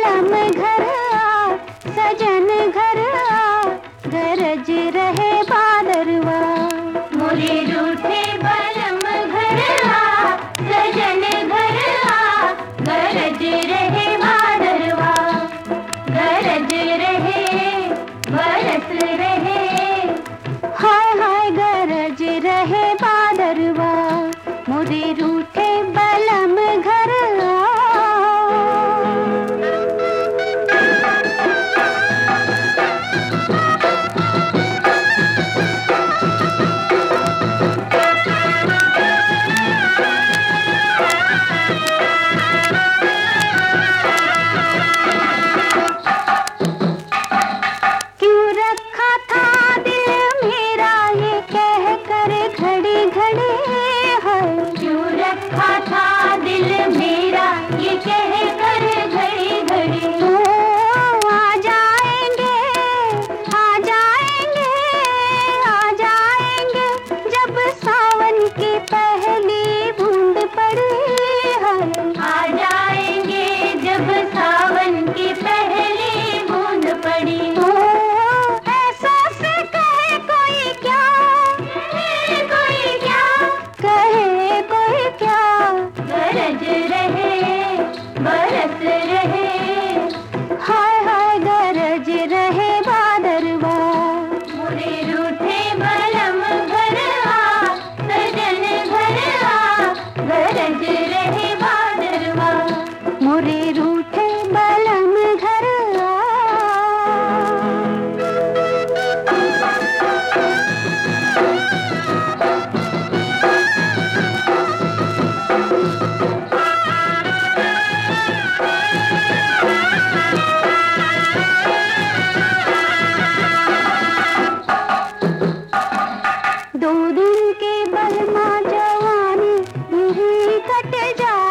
बलम घर आ, सजन घर आ, गरज रहे बादरवा। मोरे रूठे बलम घर आ, सजन घर आ, गरज रहे बादरवा, गरज रहे बरस रहे। हाय हाय गरज रहे बादरवा, मोरे रूठे बलम घर आ। क्यों रखा था दिल मेरा ये कह कर घड़ी घड़ी है, क्यों रखा था दिल मेरा ये कह कर घड़ी घड़ी। ओ आ जाएंगे, आ जाएंगे, आ जाएंगे, जब सावन की पहली बूंद पड़ी है। आ जाएंगे जब सावन की पहली बूंद पड़ी। ओ ऐसा से कहे कोई क्या, कहे कोई क्या, कहे कोई क्या, गरज रहे बरस रहे। हाय हाय गरज रहे बादरवा। मोरे रूठे बलम घर आ, सजन घर आ, गरज रहे बादरवा। मोरे रूठे बलम घर आ। दो दिन के बलमा जवानी यही कट जा